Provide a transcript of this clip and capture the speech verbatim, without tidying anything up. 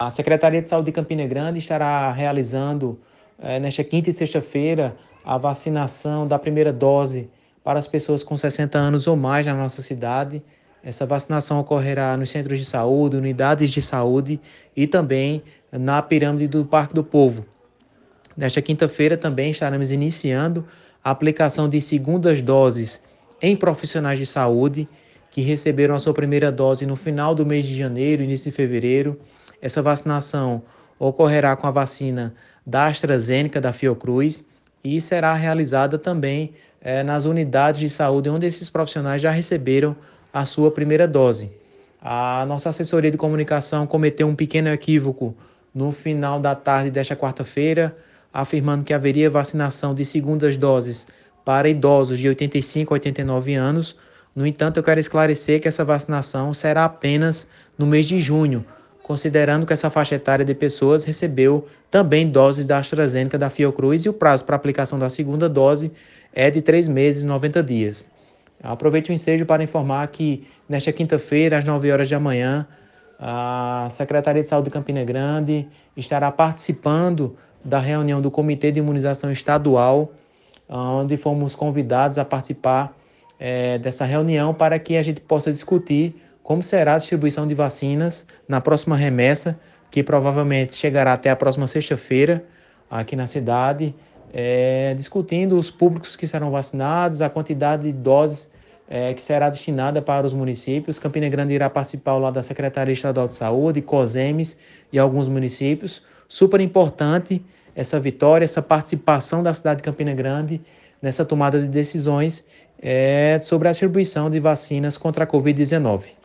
A Secretaria de Saúde de Campina Grande estará realizando, eh, nesta quinta e sexta-feira, a vacinação da primeira dose para as pessoas com sessenta anos ou mais na nossa cidade. Essa vacinação ocorrerá nos centros de saúde, unidades de saúde e também na pirâmide do Parque do Povo. Nesta quinta-feira também estaremos iniciando a aplicação de segundas doses em profissionais de saúde que receberam a sua primeira dose no final do mês de janeiro, início de fevereiro. Essa vacinação ocorrerá com a vacina da AstraZeneca, da Fiocruz, e será realizada também eh, nas unidades de saúde onde esses profissionais já receberam a sua primeira dose. A nossa assessoria de comunicação cometeu um pequeno equívoco no final da tarde desta quarta-feira, afirmando que haveria vacinação de segundas doses para idosos de oitenta e cinco a oitenta e nove anos. No entanto, eu quero esclarecer que essa vacinação será apenas no mês de junho, considerando que essa faixa etária de pessoas recebeu também doses da AstraZeneca da Fiocruz e o prazo para aplicação da segunda dose é de três meses e noventa dias. Aproveito o ensejo para informar que nesta quinta-feira, às nove horas da manhã, a Secretaria de Saúde de Campina Grande estará participando da reunião do Comitê de Imunização Estadual, onde fomos convidados a participar é, dessa reunião para que a gente possa discutir como será a distribuição de vacinas na próxima remessa, que provavelmente chegará até a próxima sexta-feira aqui na cidade, é, discutindo os públicos que serão vacinados, a quantidade de doses é, que será destinada para os municípios. Campina Grande irá participar lá da Secretaria Estadual de Saúde, COSEMES e alguns municípios. Super importante essa vitória, essa participação da cidade de Campina Grande nessa tomada de decisões é, sobre a distribuição de vacinas contra a covid dezenove.